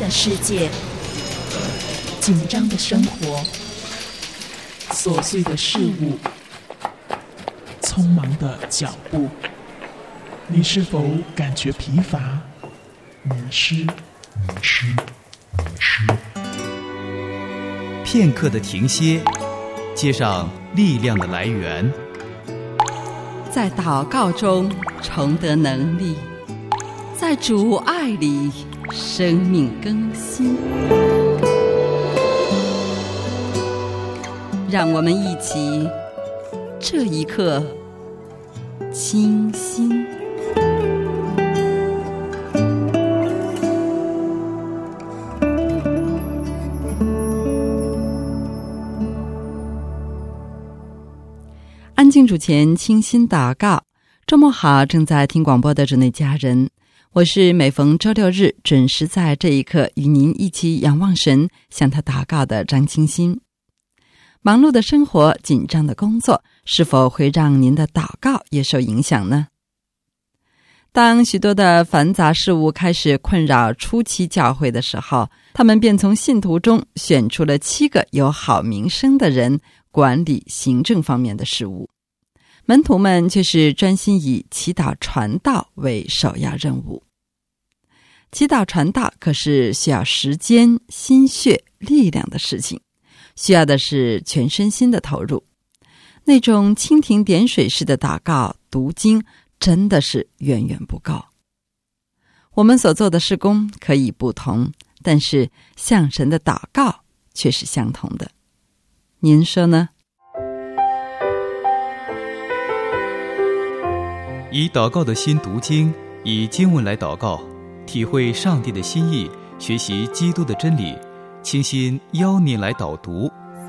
的世界，紧张的生活，琐碎的事物，匆忙的脚步，你是否感觉疲乏、迷失？ 片刻的停歇，接上力量的来源， 在祷告中重得能力，在主爱里生命更新。让我们一起这一刻清心。安静主前，清心祷告。周末好，正在听广播的主内家人，我是每逢周六日准时在这一刻与您一起仰望神，向他祷告的张清心。忙碌的生活，紧张的工作，是否会让您的祷告也受影响呢？当许多的繁杂事务开始困扰初期教会的时候，他们便从信徒中选出了7个有好名声的人管理行政方面的事务，门徒们却是专心以祈祷传道为首要任务。祈祷传道可是需要时间、心血、力量的事情，需要的是全身心的投入。那种蜻蜓点水式的祷告、读经真的是远远不够。我们所做的事工可以不同，但是向神的祷告却是相同的。您说呢？ 以祷告的心读经，以经文来祷告，体会上帝的心意，学习基督的真理，清心邀你来导读。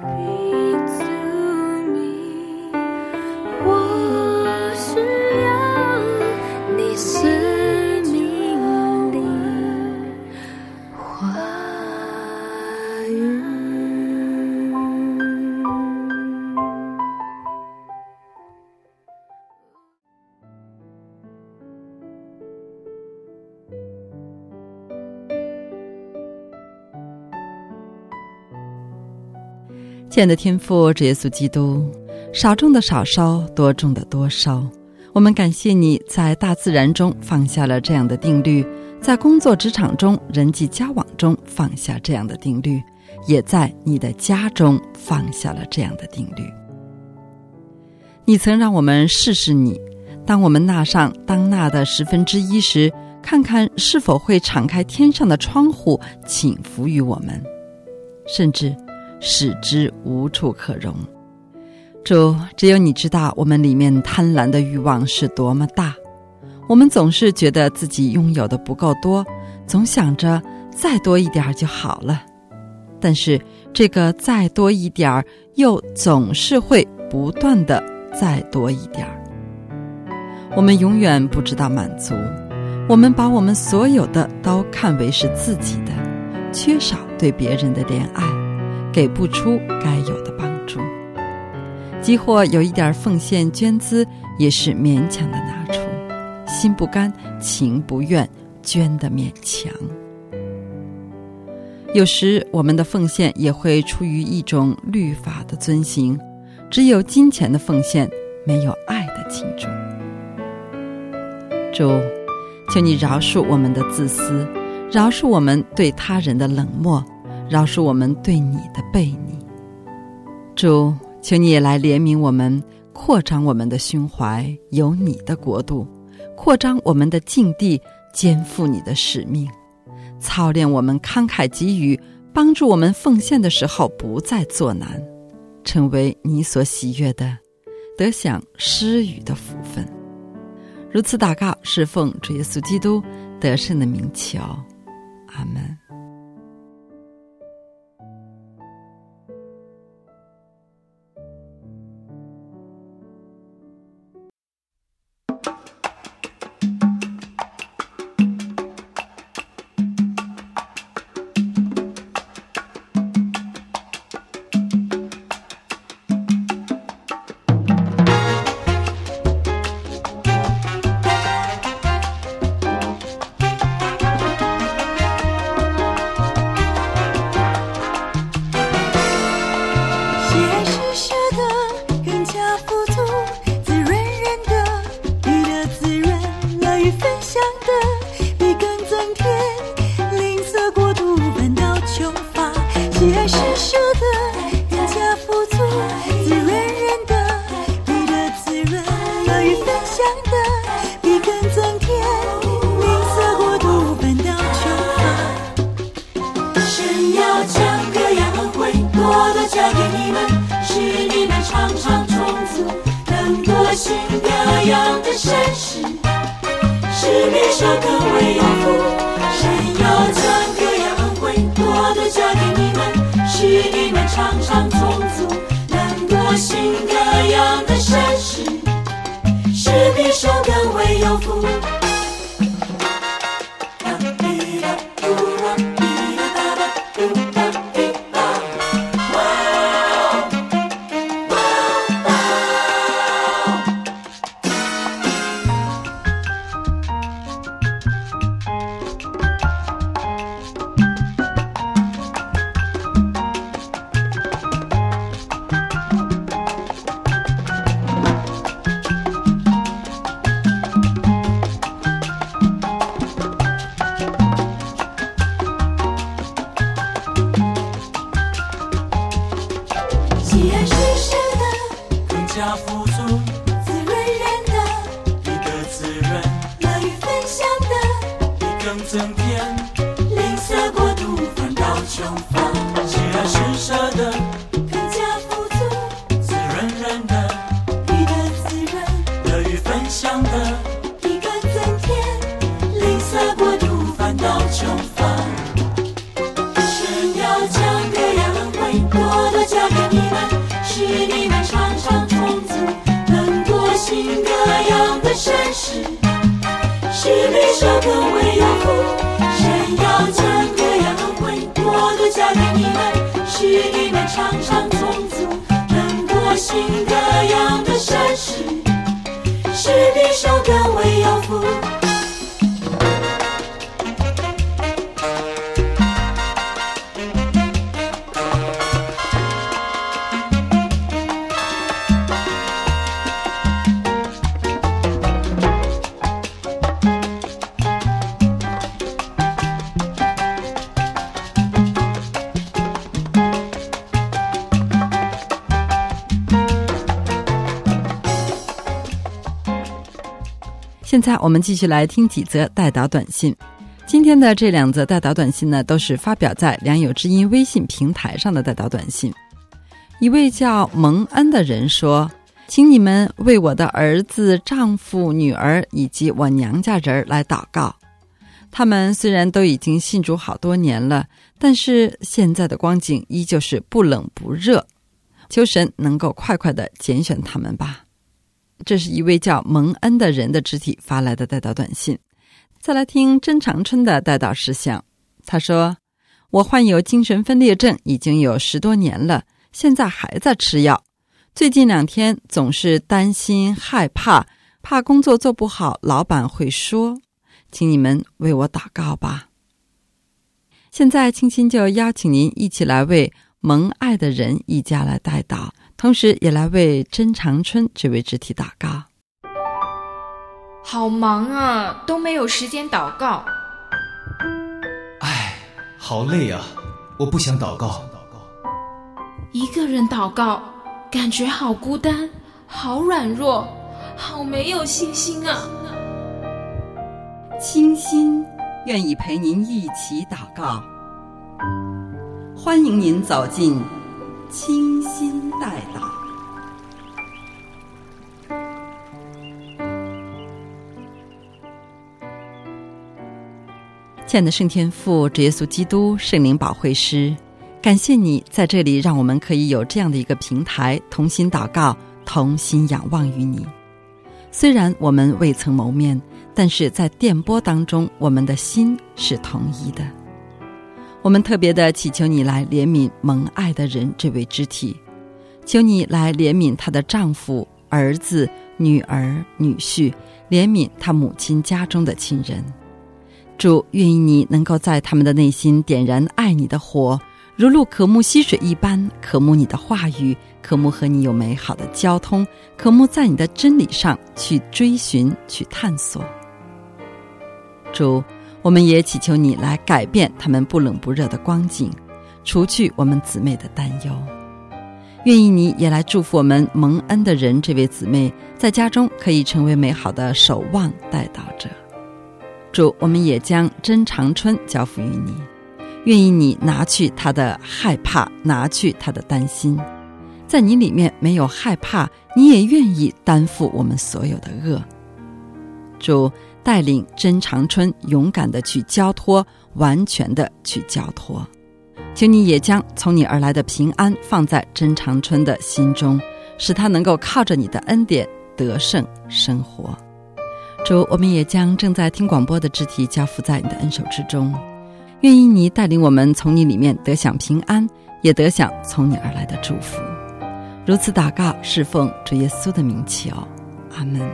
亲爱的天父，主耶稣基督，少种的少收，多种的多收。我们感谢你在大自然中放下了这样的定律，在工作职场中、人际交往中放下这样的定律，也在你的家中放下了这样的定律。你曾让我们试试你，当我们纳上当纳的1/10时，看看是否会敞开天上的窗户倾福于我们，甚至使之无处可容。主，只有你知道我们里面贪婪的欲望是多么大。我们总是觉得自己拥有的不够多，总想着再多一点就好了。但是这个再多一点又总是会不断的再多一点。我们永远不知道满足，我们把我们所有的都看为是自己的，缺少对别人的怜爱，给不出该有的帮助。即或有一点奉献捐资，也是勉强的拿出，心不甘情不愿，捐得勉强。有时我们的奉献也会出于一种律法的遵行，只有金钱的奉献，没有爱的倾注。主，求你饶恕我们的自私，饶恕我们对他人的冷漠，饶恕我们对你的悖逆。主，求你也来怜悯我们，扩张我们的胸怀，有你的国度，扩张我们的境地，肩负你的使命，操练我们慷慨给予，帮助我们奉献的时候不再作难，成为你所喜悦的，得享施予的福分。如此祷告，是奉主耶稣基督得胜的名求，阿们。 享的比更增添，吝啬过度反倒穷乏，喜爱施舍的更加富足，滋润人的比的滋润，乐于分享的比更增添，吝啬过度反倒穷乏。神要将各样恩惠多多加给你们，使你们常常充足，能多行各样的善事，使你手更为有福。神要将各样恩惠多多加给你们，使你们常常充足，能多行各样的善事，使你手更为有福。 现在我们继续来听几则代祷短信。今天的这2则代祷短信呢，都是发表在良友之音微信平台上的代祷短信。一位叫蒙恩的人说，请你们为我的儿子、丈夫、女儿以及我娘家人来祷告。他们虽然都已经信主好多年了，但是现在的光景依旧是不冷不热，求神能够快快地拣选他们吧。这是一位叫蒙恩的人的肢体发来的代祷短信。再来听甄长春的代祷事项。他说，我患有精神分裂症已经有10多年了，现在还在吃药。最近2天总是担心害怕，怕工作做不好老板会说，请你们为我祷告吧。现在清心就邀请您一起来为蒙爱的人一家来代祷，同时也来为甄长春这位肢体祷告。 好忙啊，都没有时间祷告。 唉，好累啊，我不想祷告。 一个人祷告，感觉好孤单，好软弱，好没有信心啊。 清心愿意陪您一起祷告，欢迎您走进清心代祷。亲爱的圣天父、主耶稣基督、圣灵保惠师，感谢你在这里让我们可以有这样的一个平台，同心祷告，同心仰望于你。虽然我们未曾谋面，但是在电波当中，我们的心是同一的。我们特别的祈求你来怜悯蒙爱的人这位肢体，求你来怜悯她的丈夫、儿子、女儿、女婿，怜悯她母亲家中的亲人。主，愿意你能够在他们的内心点燃爱你的火，如露渴慕溪水一般，渴慕你的话语，渴慕和你有美好的交通，渴慕在你的真理上去追寻，去探索。 主，我们也祈求你来改变他们不冷不热的光景，除去我们姊妹的担忧。愿意你也来祝福我们蒙恩的人这位姊妹，在家中可以成为美好的守望代祷者。主，我们也将真长春交付于你，愿意你拿去他的害怕，拿去他的担心。在你里面没有害怕，你也愿意担负我们所有的恶。主，带领真长春勇敢地去交托，完全地去交托。求你也将从你而来的平安放在真长春的心中，使他能够靠着你的恩典得胜生活。主，我们也将正在听广播的肢体交付在你的恩手之中，愿意你带领我们从你里面得享平安，也得享从你而来的祝福。如此祷告，是奉主耶稣的名求，阿们。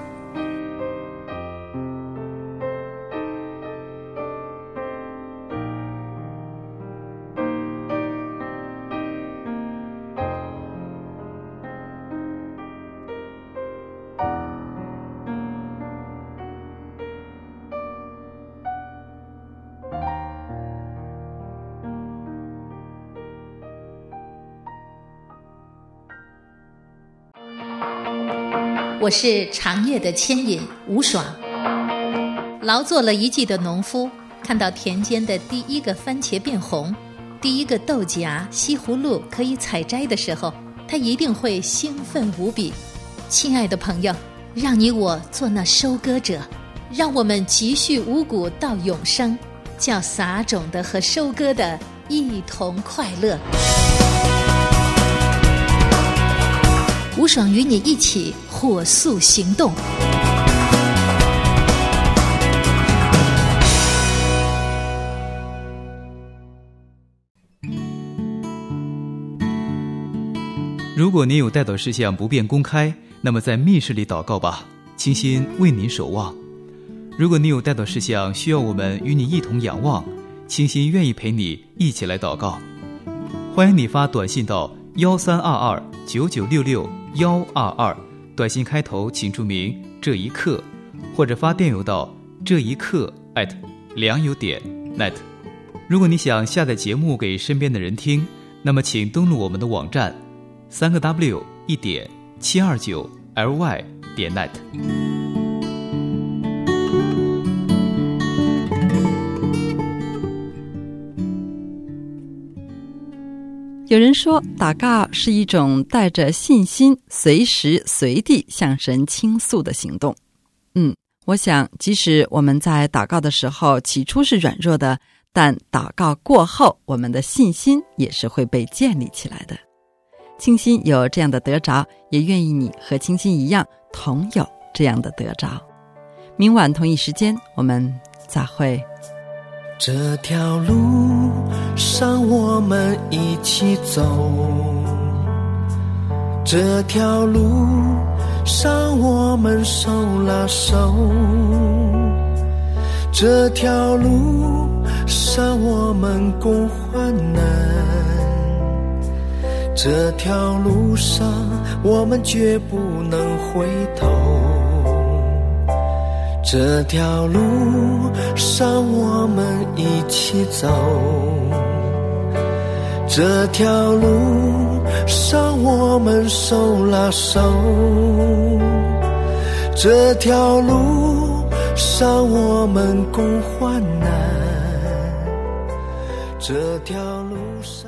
我是长夜的牵引吴爽，劳作了一季的农夫，看到田间的第一个番茄变红，第一个豆荚、西葫芦可以采摘的时候，他一定会兴奋无比。亲爱的朋友，让你我做那收割者，让我们积蓄五谷到永生，叫撒种的和收割的一同快乐。吴爽与你一起火速行动。 如果您有代祷事项不便公开，那么在密室里祷告吧，倾心为您守望。如果你有代祷事项需要我们与你一同仰望，倾心愿意陪你一起来祷告。欢迎你发短信到132299662122，短信开头请注明这一刻，或者发电邮到这一刻@良友.net。如果你想下载节目给身边的人听，那么请登录我们的网站3w1.729ly.net。 有人说，祷告是一种带着信心随时随地向神倾诉的行动。我想即使我们在祷告的时候起初是软弱的，但祷告过后，我们的信心也是会被建立起来的。清心有这样的得着，也愿意你和清心一样同有这样的得着。明晚同一时间我们再会。 这条路上我们一起走，这条路上我们手拉手，这条路上我们共患难，这条路上我们绝不能回头，这条路上我们一起走，这条路上我们手拉手，这条路上我们共患难，这条路上